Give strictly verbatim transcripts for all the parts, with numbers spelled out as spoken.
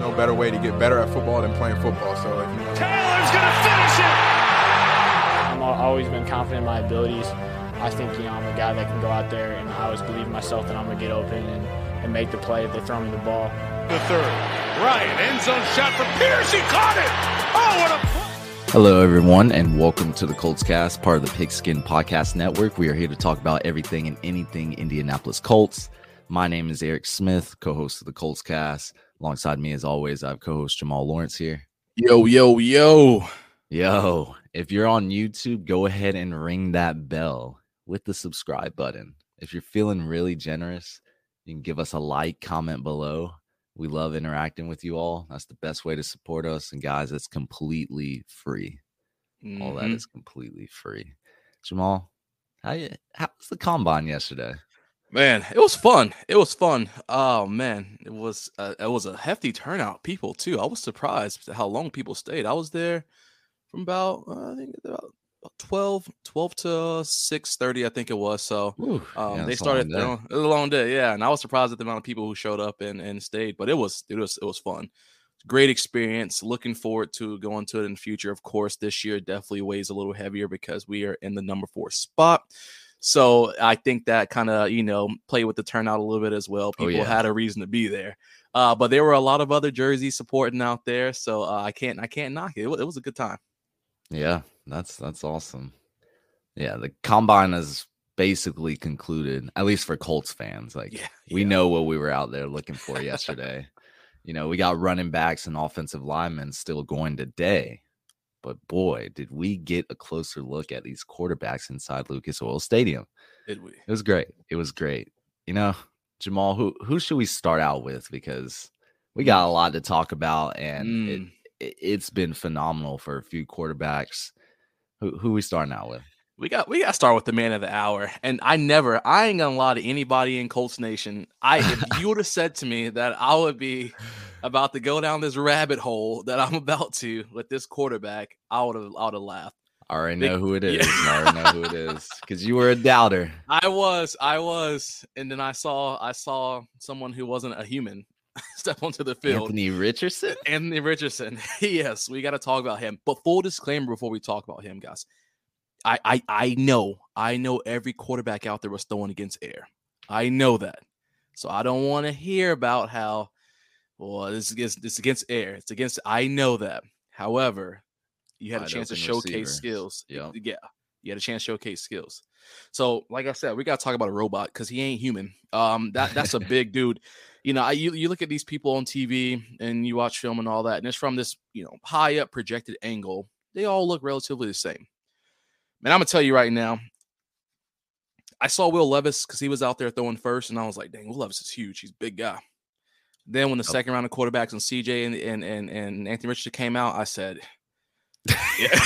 no better way to get better at football than playing football. So if you Taylor's going to finish it! I've always been confident in my abilities. I think, you know, I'm a guy that can go out there, and I always believe in myself that I'm going to get open and, and make the play if they throw me the ball. The third. Ryan, end zone shot for Pierce. He caught it! Oh, what a... Hello, everyone, and welcome to the Colts Cast, part of the Pigskin Podcast Network. We are here to talk about everything and anything Indianapolis Colts. My name is Eric Smith, co-host of the Colts Cast. Alongside me, as always, I have co-host Jamal Lawrence here. Yo, yo, yo. Yo, if you're on YouTube, go ahead and ring that bell with the subscribe button. If you're feeling really generous, you can give us a like, comment below. We love interacting with you all. That's the best way to support us. And guys, it's completely free. Mm-hmm. All that is completely free. Jamal, how you, how was the combine yesterday? Man, it was fun. It was fun. Oh man, it was uh, it was a hefty turnout. People too. I was surprised how long people stayed. I was there from about uh, I think about twelve, twelve to six thirty, I think it was. So Ooh, um, yeah, they started. You know, it was a long day, yeah. And I was surprised at the amount of people who showed up and, and stayed. But it was it was it was fun. Great experience. Looking forward to going to it in the future. Of course, this year definitely weighs a little heavier because we are in the number four spot. So I think that kind of, you know, played with the turnout a little bit as well. People oh, yeah. had a reason to be there. Uh, but there were a lot of other jerseys supporting out there. So uh, I can't I can't knock it. It was, it was a good time. Yeah, that's that's awesome. Yeah, the combine is basically concluded, at least for Colts fans. Like yeah, we yeah. know what we were out there looking for yesterday. You know, we got running backs and offensive linemen still going today. But boy, did we get a closer look at these quarterbacks inside Lucas Oil Stadium. Did we? It was great. It was great. You know, Jamal, who who should we start out with? Because we got a lot to talk about, and mm. it, it, it's been phenomenal for a few quarterbacks. Who who we starting out with? We got we got to start with the man of the hour. And I never, I ain't gonna lie to anybody in Colts Nation. I if you would have said to me that I would be about to go down this rabbit hole that I'm about to with this quarterback, I would have I would have laughed. I already know who it is. Yeah. I already know who it is because you were a doubter. I was, I was, and then I saw I saw someone who wasn't a human step onto the field. Anthony Richardson. Anthony Richardson. Yes, we got to talk about him. But full disclaimer before we talk about him, guys. I, I I know, I know every quarterback out there was throwing against air. I know that. So I don't want to hear about how, well, this is against, this is against air. It's against, I know that. However, you had a chance to showcase receiver. skills. Yep. Yeah. You had a chance to showcase skills. So, like I said, we got to talk about a robot because he ain't human. Um, that That's a big dude. You know, I, you, you look at these people on T V and you watch film and all that, and it's from this, you know, high up projected angle. They all look relatively the same. Man, I'm going to tell you right now, I saw Will Levis because he was out there throwing first, and I was like, dang, Will Levis is huge. He's a big guy. Then when the oh. second round of quarterbacks and C J and, and, and, and Anthony Richardson came out, I said, yeah,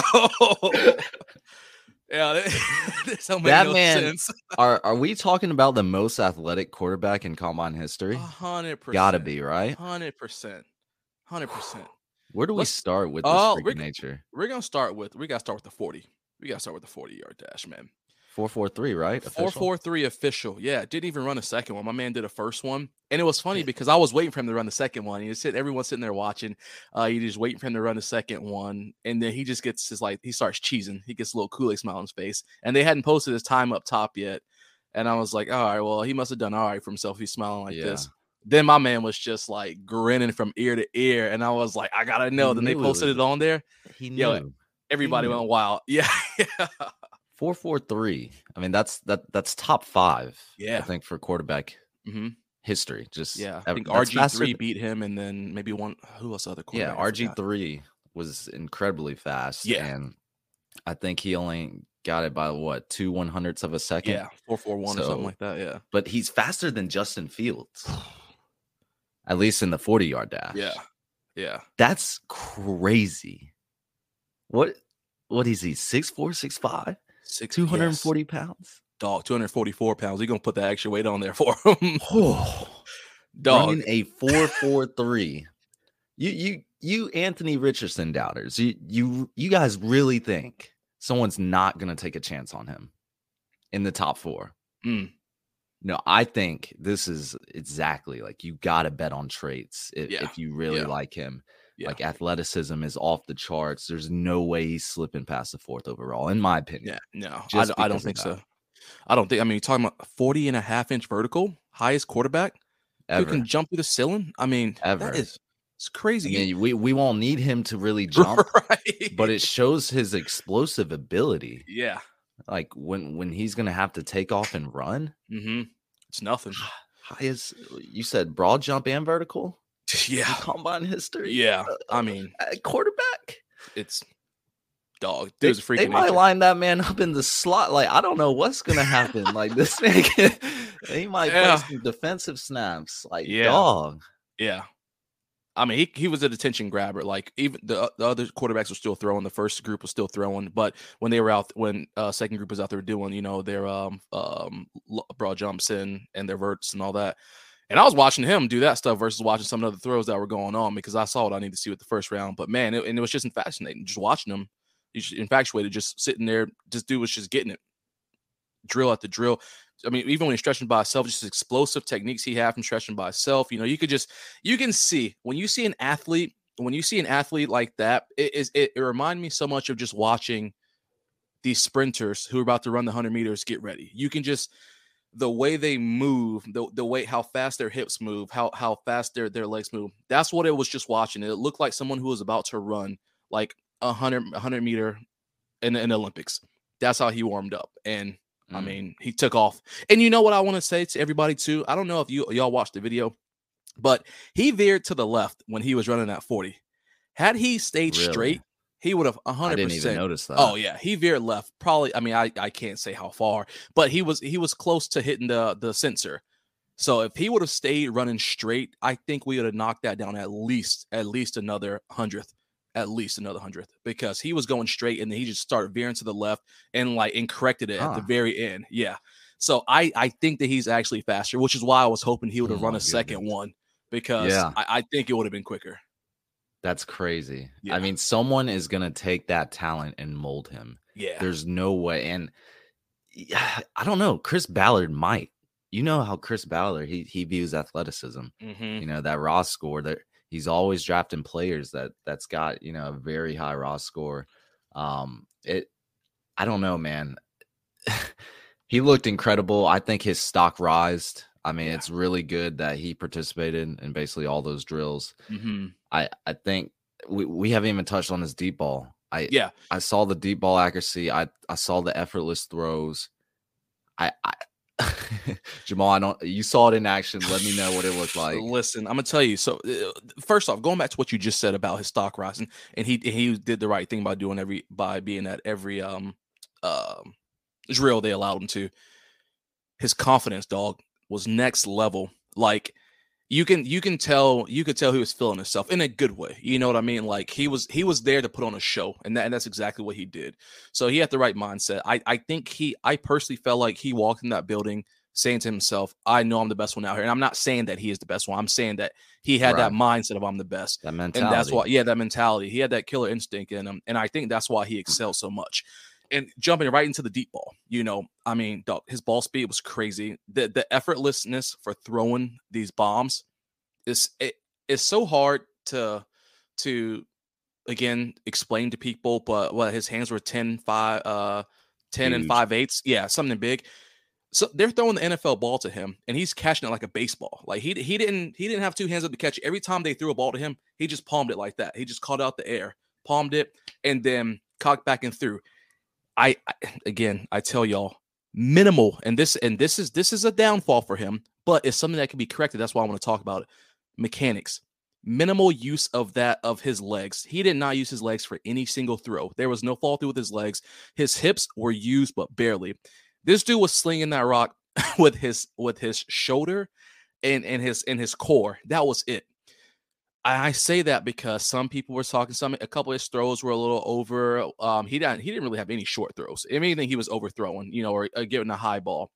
yeah, this don't make that no man, sense. are, are we talking about the most athletic quarterback in combine history? one hundred percent. Gotta be, right? one hundred percent. one hundred percent. Where do we Let's, start with this uh, freaking we're, nature? We're going to start with, we got to start with the forty. We got to start with the forty-yard dash, man. four four three, right? four four three official. Yeah, didn't even run a second one. My man did a first one. And it was funny because I was waiting for him to run the second one. You sit, everyone's sitting there watching. Uh, you just waiting for him to run the second one. And then he just gets his, like, he starts cheesing. He gets a little Kool-Aid smile on his face. And they hadn't posted his time up top yet. And I was like, all right, well, he must have done all right for himself. He's smiling like yeah. this. Then my man was just like grinning from ear to ear. And I was like, I got to know. He then they posted it, it on there. He knew. Yo, everybody he knew. Went wild. Yeah. yeah. four four three. I mean, that's that that's top five. Yeah, I think for quarterback mm-hmm. history. Just yeah, I think R G three beat him, and then maybe one. Who else? Other quarterback? Yeah, R G three was incredibly fast. Yeah, and I think he only got it by what two one hundredths of a second. Yeah, four four one so, or something like that. Yeah, but he's faster than Justin Fields, at least in the forty yard dash. Yeah, yeah, that's crazy. What what is he? Six four, six five. Six, two hundred forty yes. pounds. Dog, two hundred forty-four pounds. He's going to put that extra weight on there for him. oh, Dog. Running a four four three. You, you, you, Anthony Richardson doubters, you, you, you guys really think someone's not going to take a chance on him in the top four? Mm. No, I think this is exactly like you got to bet on traits if, Yeah. if you really Yeah. like him. Yeah. Like athleticism is off the charts. There's no way he's slipping past the fourth overall, in my opinion. Yeah, no, I, Just d- I don't because of think so. that. I don't think. I mean, you're talking about forty and a half inch vertical, highest quarterback who Ever. can jump through the ceiling. I mean, Ever. that is it's I crazy. mean, we, we won't need him to really jump, right? but it shows his explosive ability. yeah. Like when when he's gonna have to take off and run. Mm-hmm. It's nothing. Highest, you said broad jump and vertical. yeah. Combine history. Yeah. Uh, I mean, uh, quarterback. it's dog. They, Dude's a freaking they might nature. line that man up in the slot. Like I don't know what's gonna happen. Like this man, can, he might Yeah. play some defensive snaps. Like Yeah. dog. Yeah. I mean, he, he was a detention grabber. Like even the, the other quarterbacks were still throwing. The first group was still throwing, but when they were out, when uh, second group was out there doing, you know, their um um lo- broad jumps and and their verts and all that. And I was watching him do that stuff versus watching some of the throws that were going on because I saw what I needed to see with the first round. But man, it, and it was just fascinating just watching him. He's just infatuated, just sitting there. This dude was just getting it, drill after drill. I mean, even when he's stretching by himself, just explosive techniques he had from stretching by himself. You know, you could just, you can see when you see an athlete, when you see an athlete like that, it is, it, it reminds me so much of just watching these sprinters who are about to run the hundred meters get ready. You can just, the way they move, the, the way, how fast their hips move, how, how fast their, their legs move. That's what it was just watching. It looked like someone who was about to run like a hundred, a hundred meter in, in the Olympics. That's how he warmed up. And I mean, he took off. And you know what I want to say to everybody too? I don't know if you y'all watched the video, but he veered to the left when he was running at forty. Had he stayed Really? straight, he would have one hundred I percent. didn't even notice that. Oh yeah, he veered left. Probably. I mean, I, I can't say how far, but he was he was close to hitting the the sensor. So if he would have stayed running straight, I think we would have knocked that down at least at least another hundredth. At least another hundredth, because he was going straight and then he just started veering to the left and like and corrected it Huh. at the very end. Yeah. So I I think that he's actually faster, which is why I was hoping he would have Oh run my a second goodness. one because Yeah. I, I think it would have been quicker. That's crazy. Yeah. I mean, someone is gonna take that talent and mold him. Yeah. There's no way. And yeah, I don't know. Chris Ballard might. You know how Chris Ballard he he views athleticism. Mm-hmm. You know that raw score that he's always drafting players that that's got you know a very high raw score. Um, it. I don't know, man. He looked incredible. I think his stock rised. I mean, Yeah. it's really good that he participated in basically all those drills. Mm-hmm. I I think we, we haven't even touched on his deep ball. I Yeah. I saw the deep ball accuracy. I I saw the effortless throws. I, I Jamal, I don't. You saw it in action. Let me know what it looked like. Listen, I'm gonna tell you. So, uh, first off, going back to what you just said about his stock rising, and he he did the right thing by doing every by being at every um um drill they allowed him to. His confidence, dog, was next level. Like you can you can tell you could tell he was feeling himself in a good way. You know what I mean? Like he was he was there to put on a show, and that and that's exactly what he did. So he had the right mindset. I I think he I personally felt like he walked in that building saying to himself, I know I'm the best one out here. And I'm not saying that he is the best one. I'm saying that he had that mindset of I'm the best. That mentality. And that's why, yeah, that mentality. He had that killer instinct in him. And I think that's why he excelled so much. And jumping right into the deep ball, you know, I mean, dog, his ball speed was crazy. The the effortlessness for throwing these bombs is it is so hard to to again explain to people, but what his hands were ten, five, uh ten and Huge. five eighths. Yeah, something big. So they're throwing the N F L ball to him, and he's catching it like a baseball. Like he he didn't he didn't have two hands up to catch it. Every time they threw a ball to him, he just palmed it like that. He just caught out the air, palmed it, and then cocked back and threw. I, I again, I tell y'all, minimal, and this and this is this is a downfall for him, but it's something that can be corrected. That's why I want to talk about it. Mechanics, minimal use of that of his legs. He did not use his legs for any single throw. There was no fall through with his legs. His hips were used, but barely. This dude was slinging that rock with his with his shoulder and, and his and his core. That was it. I say that because some people were talking. Some a couple of his throws were a little over. Um, he didn't he didn't really have any short throws. If anything, he was overthrowing, you know, or uh, giving a high ball.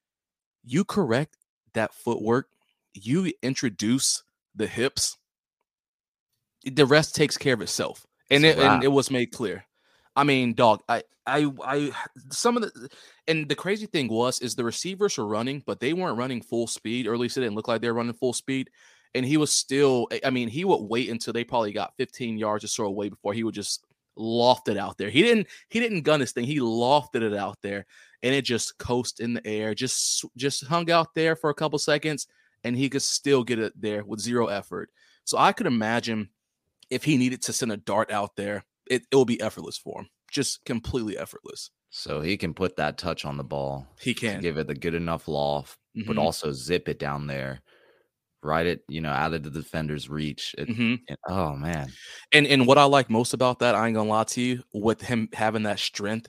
You correct that footwork. You introduce the hips. The rest takes care of itself, and It's it a and wrap. it was made clear. I mean, dog, I, I, I, some of the, and the crazy thing was, is the receivers were running, but they weren't running full speed, or at least it didn't look like they were running full speed. And he was still, I mean, he would wait until they probably got fifteen yards or so away before he would just loft it out there. He didn't, he didn't gun his thing. He lofted it out there, and it just coasted in the air, just, just hung out there for a couple seconds, and he could still get it there with zero effort. So I could imagine if he needed to send a dart out there, it, it will be effortless for him, just completely effortless. So he can put that touch on the ball. He can give it the good enough loft, mm-hmm. but also zip it down there, right it, you know, out of the defender's reach. It, mm-hmm. it, oh man. And and what I like most about that, I ain't gonna lie to you, with him having that strength,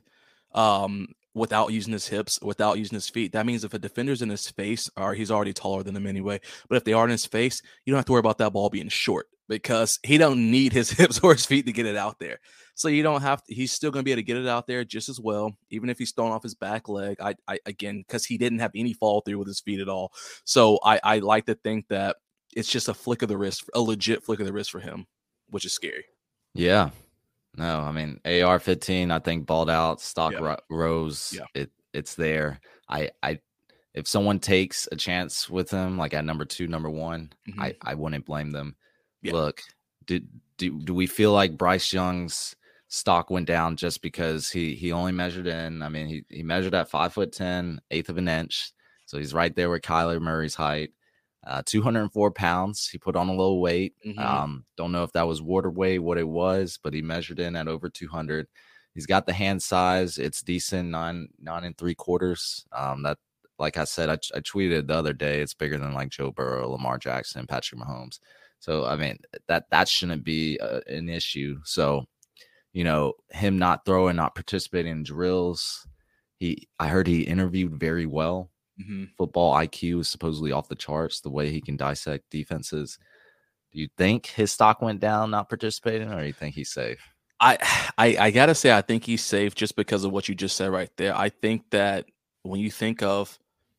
um, without using his hips, without using his feet, that means if a defender's in his face, or he's already taller than him anyway, but if they are in his face, you don't have to worry about that ball being short, because he don't need his hips or his feet to get it out there. So you don't have to, he's still going to be able to get it out there just as well, even if he's thrown off his back leg. I, I again, because he didn't have any fall through with his feet at all. So I, I like to think that it's just a flick of the wrist, a legit flick of the wrist for him, which is scary. Yeah. No, I mean, A R fifteen, I think balled out, stock yeah. ro- rose. Yeah. It it's there. I, I, if someone takes a chance with him, like at number two, number one, mm-hmm. I, I wouldn't blame them. Yeah. Look, did do, do we feel like Bryce Young's stock went down just because he he only measured in? I mean, he, he measured at five foot ten, eighth of an inch. So he's right there with Kyler Murray's height. Uh, two hundred four pounds. He put on a little weight. Mm-hmm. Um, don't know if that was water weight, what it was, but he measured in at over two hundred. He's got the hand size. It's decent, nine, nine and three quarters. Um, that, like I said, I, I tweeted the other day, it's bigger than like Joe Burrow, Lamar Jackson, Patrick Mahomes. So, I mean, that, that shouldn't be uh, an issue. So, you know, him not throwing, not participating in drills. He, I heard he interviewed very well. Mm-hmm. Football I Q is supposedly off the charts, the way he can dissect defenses. Do you think his stock went down not participating, or do you think he's safe? I, I I gotta say I think he's safe just because of what you just said right there. I think that when you think of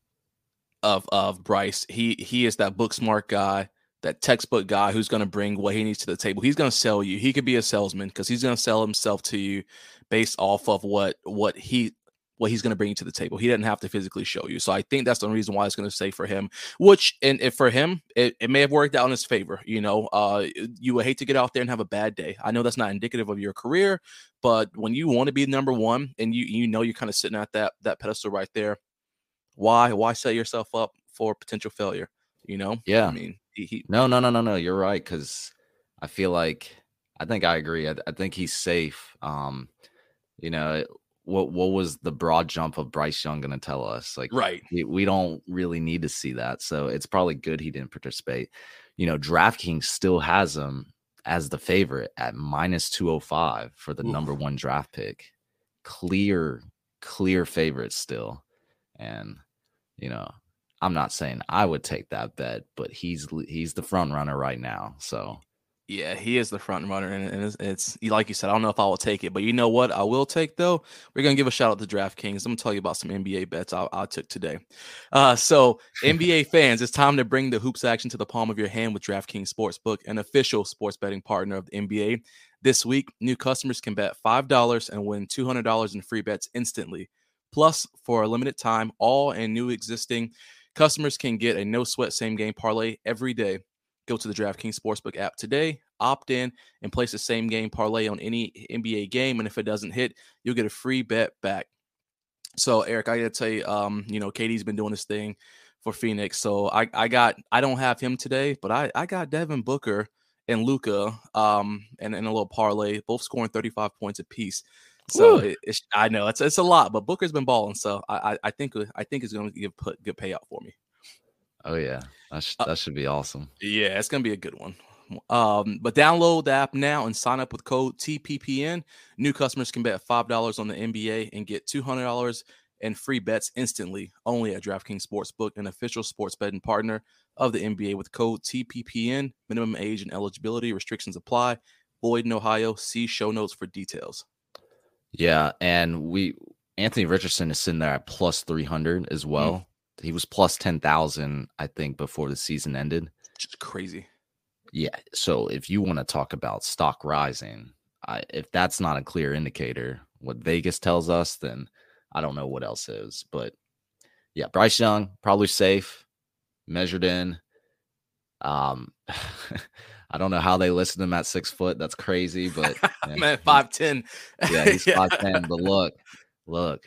of of Bryce, he he is that book smart guy, that textbook guy who's going to bring what he needs to the table. He's going to sell you. He could be a salesman because he's going to sell himself to you based off of what what he what he's going to bring you to the table. He doesn't have to physically show you. So I think that's the reason why it's going to say for him, which, and if for him, it, it may have worked out in his favor. You know, uh, you would hate to get out there and have a bad day. I know that's not indicative of your career, but when you want to be number one and you, you know, you're kind of sitting at that, that pedestal right there, why, why set yourself up for potential failure? You know? Yeah. I mean, he, he no, no, no, no, no. You're right. Cause I feel like, I think I agree. I, I think he's safe. Um, you know, What what was the broad jump of Bryce Young going to tell us? Like, right. We, we don't really need to see that. So it's probably good he didn't participate. You know, DraftKings still has him as the favorite at minus two oh five for the Ooh. number one draft pick. Clear, clear favorite still. And, you know, I'm not saying I would take that bet, but he's he's the front runner right now. So. Yeah, he is the front runner, and, and it's, it's like you said, I don't know if I will take it, but you know what I will take, though? We're going to give a shout out to DraftKings. I'm going to tell you about some N B A bets I, I took today. Uh, so, N B A fans, it's time to bring the hoops action to the palm of your hand with DraftKings Sportsbook, an official sports betting partner of the N B A. This week, new customers can bet five dollars and win two hundred dollars in free bets instantly. Plus, for a limited time, all and new existing customers can get a no-sweat same-game parlay every day. Go to the DraftKings Sportsbook app today, opt in, and place the same game parlay on any N B A game. And if it doesn't hit, you'll get a free bet back. So, Eric, I got to tell you, um, you know, K D's been doing this thing for Phoenix. So I, I got, I don't have him today, but I, I got Devin Booker and Luka, um, and, and a little parlay, both scoring thirty-five points apiece. So it, it's, I know it's it's a lot, but Booker's been balling. So I, I, I think I think it's going to give put good payout for me. Oh, yeah. That, sh- that should be awesome. Uh, yeah, it's going to be a good one. Um, but download the app now and sign up with code T P P N. New customers can bet five dollars on the N B A and get two hundred dollars in free bets instantly only at DraftKings Sportsbook, an official sports betting partner of the N B A with code T P P N. Minimum age and eligibility restrictions apply. Void in Ohio. See show notes for details. Yeah, and we Anthony Richardson is sitting there at plus three hundred as well. Mm. He was plus ten thousand, I think, before the season ended. Just crazy. Yeah. So if you want to talk about stock rising, I, if that's not a clear indicator, what Vegas tells us, then I don't know what else is. But yeah, Bryce Young, probably safe, measured in. Um, I don't know how they listed him at six foot. That's crazy, but man, man five ten. Yeah, he's yeah. five ten. But look, look,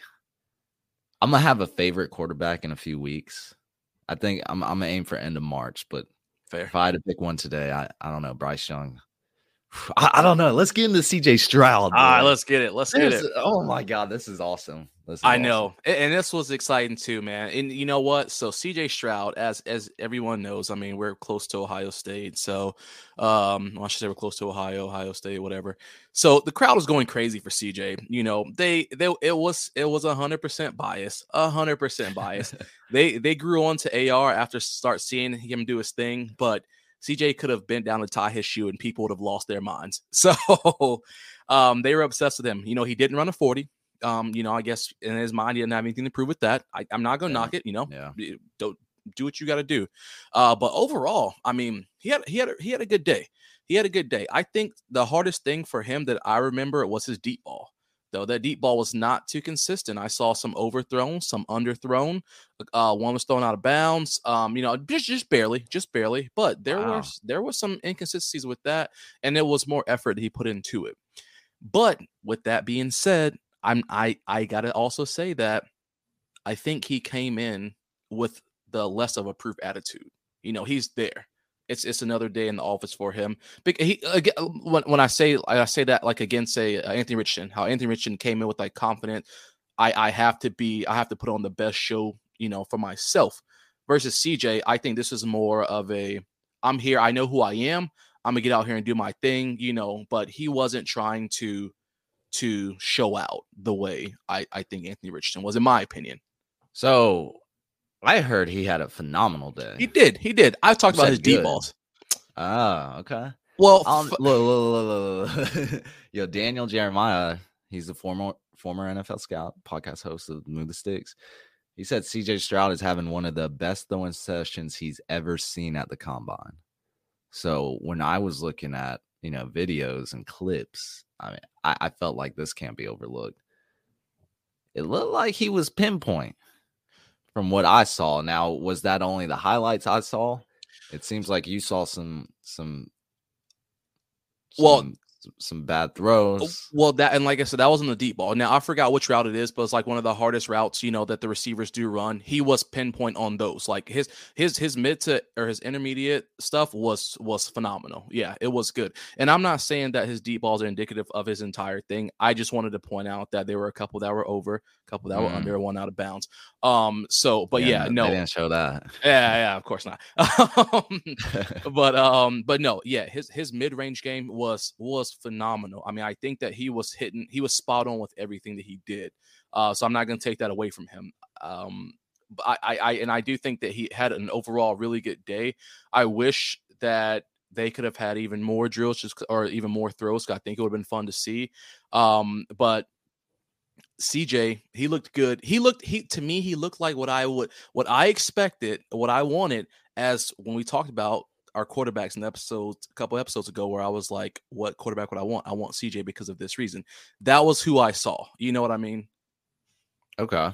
I'm gonna have a favorite quarterback in a few weeks. I think I'm I'm gonna aim for end of March, but fair. If I had to pick one today, I, I don't know, Bryce Young. I, I don't know. Let's get into C J Stroud. All right, let's get it. Let's There's, get it. Oh my God, this is awesome. This is I awesome. know, and this was exciting too, man. And you know what? So C J Stroud, as as everyone knows, I mean, we're close to Ohio State, so um, well, I should say we're close to Ohio, Ohio State, whatever. So the crowd was going crazy for C J. You know, they they it was it was a hundred percent bias, a hundred percent bias. they they grew on to A R after start seeing him do his thing, but C J could have bent down to tie his shoe and people would have lost their minds. So um, they were obsessed with him. You know, he didn't run a forty. Um, you know, I guess in his mind, he didn't have anything to prove with that. I, I'm not going to yeah. knock it, you know, yeah. don't do what you got to do. Uh, but overall, I mean, he had, he had, a, he had a good day. He had a good day. I think the hardest thing for him that I remember was his deep ball. Though that deep ball was not too consistent. I saw some overthrown, some underthrown. Uh, one was thrown out of bounds. Um, you know, just just barely, just barely. But there wow. was there was some inconsistencies with that, and it was more effort that he put into it. But with that being said, I'm I I gotta also say that I think he came in with the less of a proof attitude. You know, he's there. It's it's another day in the office for him. Because he again, when when I say I say that like against say uh, Anthony Richardson, how Anthony Richardson came in with like confident, I I have to be I have to put on the best show, you know, for myself. Versus C J, I think this is more of a I'm here, I know who I am. I'm gonna get out here and do my thing, you know. But he wasn't trying to to show out the way I I think Anthony Richardson was, in my opinion. So. I heard he had a phenomenal day. He did. He did. I talked You about his good. deep balls. Oh, okay. Well, f- look, look, look, look. Yo, Daniel Jeremiah, he's a former former N F L scout, podcast host of Move the Sticks. He said C J Stroud is having one of the best throwing sessions he's ever seen at the combine. So when I was looking at, you know, videos and clips, I mean, I, I felt like this can't be overlooked. It looked like he was pinpoint. From what I saw. Now, was that only the highlights I saw? It seems like you saw some some, some well some bad throws. Well, that and like I said, that wasn't the deep ball. Now I forgot which route it is, but it's like one of the hardest routes, you know, that the receivers do run. He was pinpoint on those. Like his his his mid to or his intermediate stuff was was phenomenal. Yeah, it was good. And I'm not saying that his deep balls are indicative of his entire thing. I just wanted to point out that there were a couple that were over, a couple that mm. were under, one out of bounds. Um, so but yeah, yeah no, they didn't show that. Yeah, yeah, of course not. um, but um, but no, yeah, his his mid range game was was phenomenal. I mean, I think that he was hitting, he was spot on with everything that he did. Uh, so I'm not going to take that away from him. Um, but I, I, I, and I do think that he had an overall really good day. I wish that they could have had even more drills, just or even more throws. I think it would have been fun to see. Um, but C J, he looked good. He looked, he to me, he looked like what I would, what I expected, what I wanted. As when we talked about our quarterbacks in episodes, a couple episodes ago, where I was like, what quarterback would I want? I want C J because of this reason. That was who I saw. You know what I mean? Okay.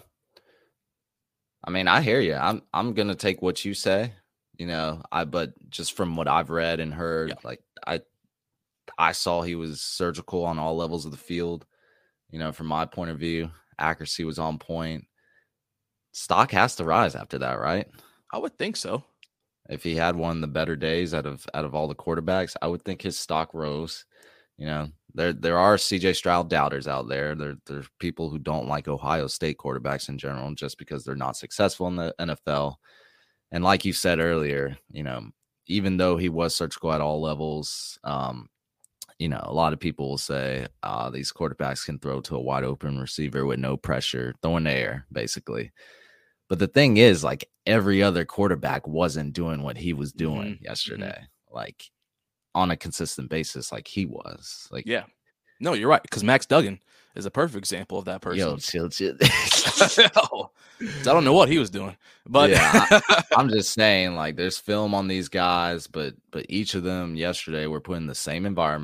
I mean, I hear you. I'm I'm gonna take what you say. You know, I but just from what I've read and heard, yeah. like I I saw he was surgical on all levels of the field. You know, from my point of view, accuracy was on point. Stock has to rise after that, right? I would think so. If he had one of the better days out of out of all the quarterbacks, I would think his stock rose. You know, there there are C J Stroud doubters out there. There there's people who don't like Ohio State quarterbacks in general just because they're not successful in the N F L. And like you said earlier, you know, even though he was surgical at all levels, um, you know, a lot of people will say uh, these quarterbacks can throw to a wide open receiver with no pressure, throw in the air, basically. But the thing is, like, every other quarterback wasn't doing what he was doing mm-hmm. yesterday, mm-hmm. like on a consistent basis, like he was. Like, yeah, no, you're right. Because Max Duggan is a perfect example of that person. Yo, chill, chill. I don't know what he was doing, but yeah, I, I'm just saying, like, there's film on these guys, but but each of them yesterday were put in the same environment,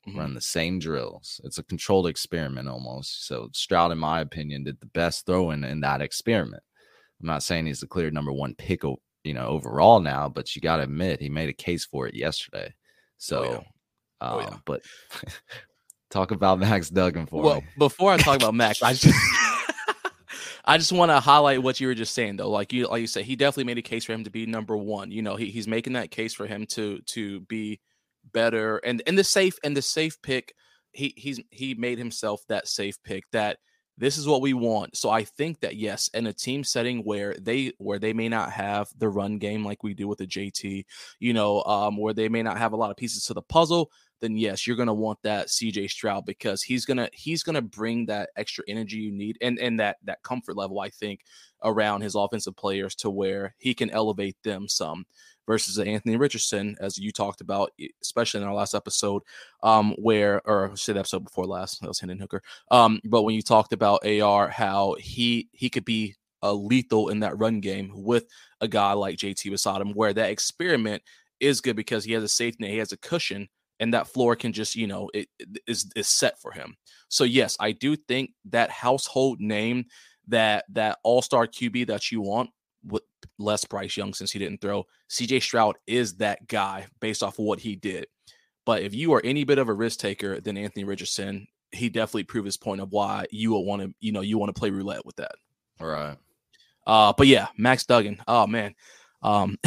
mm-hmm. run the same drills. It's a controlled experiment almost. So Stroud, in my opinion, did the best throwing in that experiment. I'm not saying he's the clear number one pick, you know, overall now, but you got to admit he made a case for it yesterday. So, oh, yeah. Oh, um, yeah. but talk about Max Duggan for well, me. Before I talk about Max, I just I just want to highlight what you were just saying though. Like you, like you said, he definitely made a case for him to be number one. You know, he, he's making that case for him to to be better and and the safe and the safe pick. He he's he made himself that safe pick that this is what we want. So I think that yes, in a team setting where they where they may not have the run game like we do with the J T, you know, um, where they may not have a lot of pieces to the puzzle, then yes, you're gonna want that C J Stroud because he's gonna he's gonna bring that extra energy you need and and that that comfort level, I think, around his offensive players to where he can elevate them some. Versus Anthony Richardson, as you talked about, especially in our last episode, um, where, or say the episode before last, that was Hendon Hooker. Um, but when you talked about A R, how he he could be a lethal in that run game with a guy like J T beside him, where that experiment is good because he has a safety net, he has a cushion, and that floor can just, you know, it, it is is set for him. So yes, I do think that household name, that that all-star Q B that you want, with less Bryce Young since he didn't throw, C J Stroud is that guy based off of what he did. But if you are any bit of a risk taker than Anthony Richardson, he definitely proved his point of why you will want to, you know, you want to play roulette with that. All right. Uh, but yeah, Max Duggan. Oh man. Um,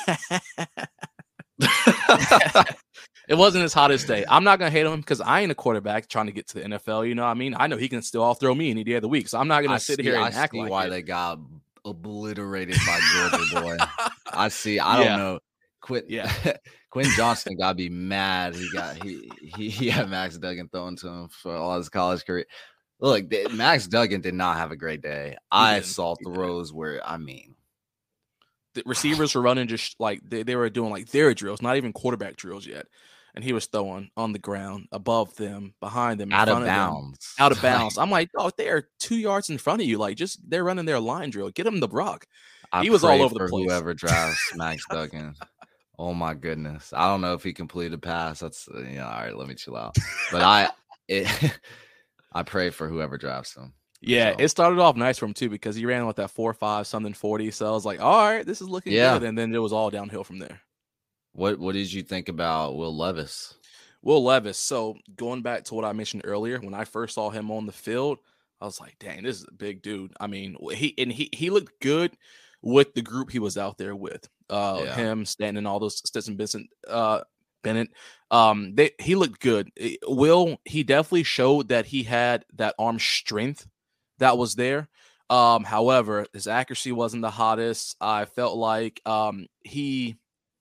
it wasn't his hottest day. I'm not gonna hate him because I ain't a quarterback trying to get to the N F L. You know what I mean? I know he can still all throw me any day of the week. So I'm not gonna I sit see, here and I act see like why it. they got obliterated by Georgia boy. I see. I don't Yeah. know. Quit. Yeah. Quinn Johnston got to be mad. He got he, he he had Max Duggan thrown to him for all his college career. Look, they, Max Duggan did not have a great day. I didn't. saw He throws where I mean, the receivers were running just like they, they were doing like their drills, not even quarterback drills yet. And he was throwing on the ground, above them, behind them, in out of front them, bounds. out of bounds. I'm like, oh, they're two yards in front of you. Like, just they're running their line drill. Get him the rock. I He was all pray over the for place. Whoever drafts Max Duggan. Oh my goodness. I don't know if he completed a pass. That's uh, you know, all right, let me chill out. But I it, I pray for whoever drafts him. Yeah, So, it started off nice for him too because he ran with that four five something forty. So I was like, all right, this is looking Yeah. good. And then it was all downhill from there. what what did you think about Will Levis? Will Levis. So going back to what I mentioned earlier, when I first saw him on the field, I was like, dang, this is a big dude. I mean, he and he he looked good with the group he was out there with. Uh Yeah. him, Stanton, all those Stetson Bennett, uh Bennett. Um, they he looked good. Eh, Will, he definitely showed that he had that arm strength that was there. Um, however, his accuracy wasn't the hottest. I felt like um he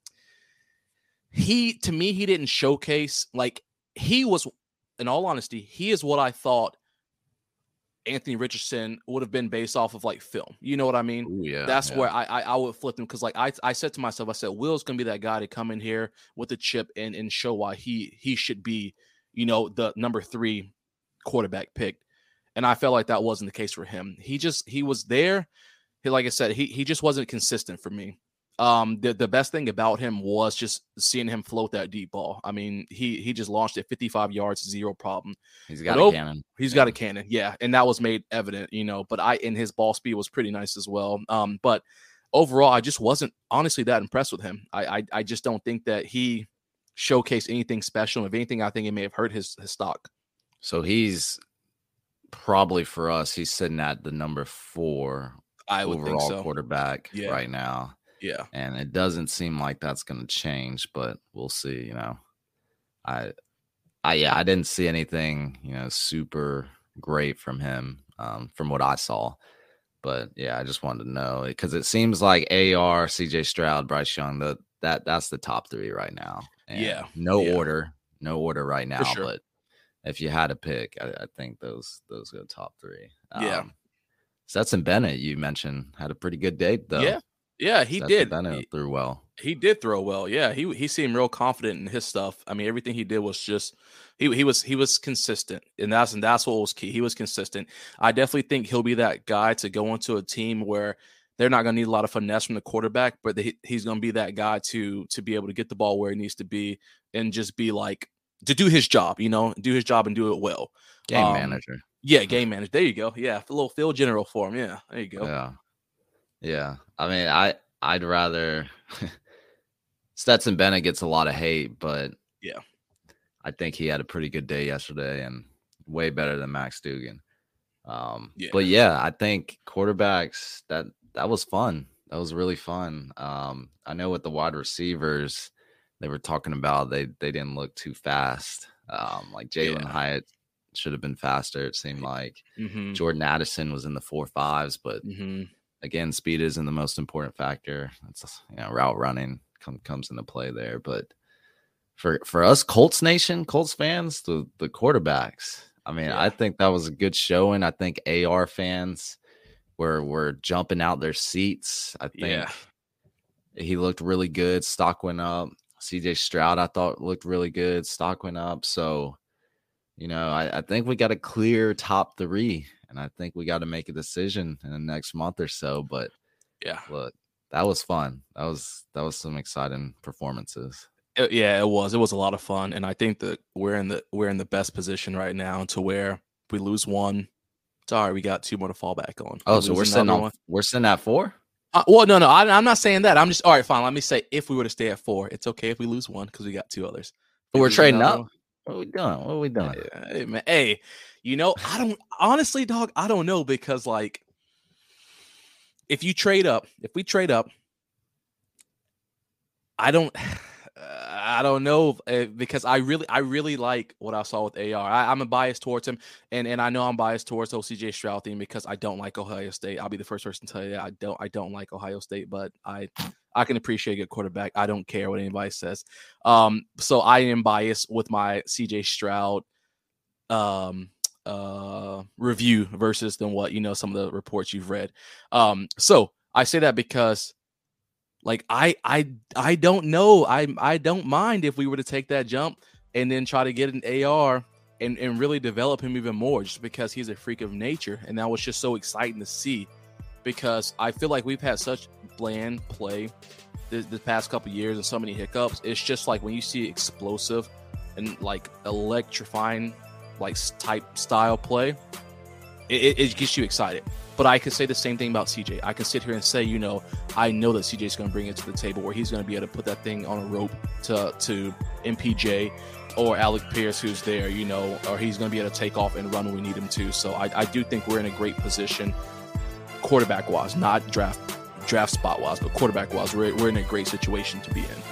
he to me he didn't showcase like he was, in all honesty, he is what I thought Anthony Richardson would have been based off of like film. You know what I mean? Ooh, yeah. That's yeah. where I, I I would flip him because like I I said to myself, I said Will's gonna be that guy to come in here with a chip and and show why he he should be, you know, the number three quarterback picked. And I felt like that wasn't the case for him. He just he was there. He, like I said, he he just wasn't consistent for me. Um, the, the best thing about him was just seeing him float that deep ball. I mean, he he just launched it fifty-five yards, zero problem. He's got But, oh, a cannon. He's Yeah. got a cannon, yeah, and that was made evident, you know. But I and his ball speed was pretty nice as well. Um, but overall, I just wasn't honestly that impressed with him. I I, I just don't think that he showcased anything special. If anything, I think it may have hurt his his stock. So he's probably for us, he's sitting at the number four I would overall think so. quarterback Yeah. right now. Yeah, And it doesn't seem like that's going to change, but we'll see. You know, I, I, yeah, I didn't see anything, you know, super great from him, um, from what I saw. But yeah, I just wanted to know because it seems like A R, C J Stroud, Bryce Young, the, that that's the top three right now. And Yeah, no yeah. order, no order right now. sure. But if you had to pick, I, I think those those go top three. Yeah. Um, Stetson Bennett, you mentioned, had a pretty good day though. yeah, yeah. He Stetson did. Bennett He, threw well. he did throw well. Yeah, he he seemed real confident in his stuff. I mean, everything he did was just he he was he was consistent, and that's and that's what was key. He was consistent. I definitely think he'll be that guy to go into a team where they're not going to need a lot of finesse from the quarterback, but they, he's going to be that guy to to be able to get the ball where it needs to be and just be like to do his job, you know, do his job and do it well. Game um, manager. Yeah, game manager. There you go. Yeah, a little field general for him. Yeah, there you go. Yeah, yeah. I mean, I I'd rather Stetson Bennett gets a lot of hate, but yeah, I think he had a pretty good day yesterday and way better than Max Duggan. Um, yeah. But yeah, I think quarterbacks that that was fun. That was really fun. Um, I know with the wide receivers, they were talking about they they didn't look too fast. Um, like Jalen yeah. Hyatt should have been faster. It seemed like mm-hmm. Jordan Addison was in the four fives, but mm-hmm. again, speed isn't the most important factor. It's, you know, route running come, comes into play there. But for for us Colts Nation, Colts fans, the the quarterbacks. I mean, yeah. I think that was a good showing. I think A R fans were were jumping out their seats. I think yeah. he looked really good. Stock went up. C J Stroud, I thought, looked really good. Stock went up. So, you know, I, I think we got a clear top three, and I think we got to make a decision in the next month or so. But yeah, look, that was fun. That was that was some exciting performances. It, yeah, it was. It was a lot of fun, and I think that we're in the we're in the best position right now to where if we lose one, it's all right. We got two more to fall back on. Oh, we so we're sitting on one. We're sitting at four. Uh, well, no, no, I, I'm not saying that. I'm just all right. Fine. Let me say if we were to stay at four, it's okay if we lose one because we got two others. But we're trading up. One, what are we doing? What are we doing? Hey, man, hey, you know, I don't honestly, dog. I don't know because like, if you trade up, if we trade up, I don't. I don't know because I really, I really like what I saw with A R. I, I'm a bias towards him, and, and I know I'm biased towards O C J Stroud thing because I don't like Ohio State. I'll be the first person to tell you that I don't, I don't like Ohio State, but I, I can appreciate a good quarterback. I don't care what anybody says. Um, so I am biased with my C J Stroud, um, uh, review versus than what you know some of the reports you've read. Um, so I say that because. Like I, I, I don't know. I, I don't mind if we were to take that jump and then try to get an A R and, and really develop him even more, just because he's a freak of nature, and that was just so exciting to see. Because I feel like we've had such bland play this, this past couple of years and so many hiccups. It's just like when you see explosive and like electrifying, like type style play, it, it, it gets you excited. But I could say the same thing about C J. I can sit here and say, you know, I know that C J is going to bring it to the table where he's going to be able to put that thing on a rope to to M P J or Alec Pierce, who's there, you know, or he's going to be able to take off and run when we need him to. So I, I do think we're in a great position, quarterback-wise, not draft draft spot-wise, but quarterback-wise, we're we're in a great situation to be in.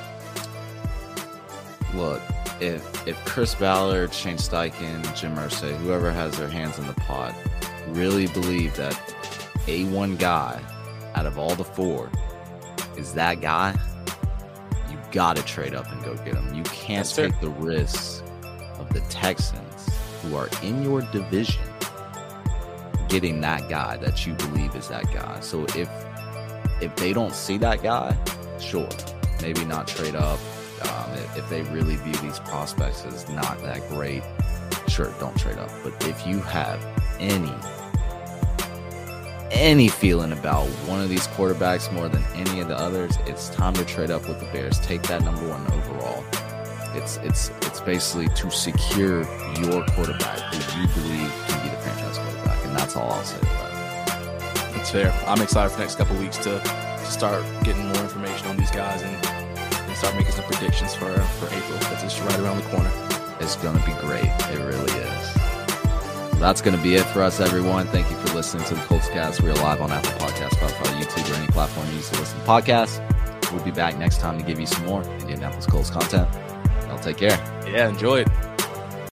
Look, if if Chris Ballard, Shane Steichen, Jim Irsay, whoever has their hands in the pot, really believe that A one guy out of all the four is that guy, you got to trade up and go get him. You can't That's take fair. the risks of the Texans, who are in your division, getting that guy that you believe is that guy. So if if they don't see that guy, sure, maybe not trade up. Um, if, if they really view these prospects as not that great, sure, don't trade up. But if you have any any feeling about one of these quarterbacks more than any of the others, it's time to trade up with the Bears. Take that number one overall. It's it's it's basically to secure your quarterback who you believe can be the franchise quarterback, and that's all I'll say about it. That's fair. I'm excited for the next couple of weeks to, to start getting more information on these guys and, and start making some predictions for, for April, because it's right around the corner. It's going to be great. It really is. That's going to be it for us, everyone. Thank you for listening to the Colts Cast. We are live on Apple Podcasts, Spotify, YouTube, or any platform you use to listen to podcasts. We'll be back next time to give you some more Indianapolis Colts content. Y'all take care. Yeah, enjoy it.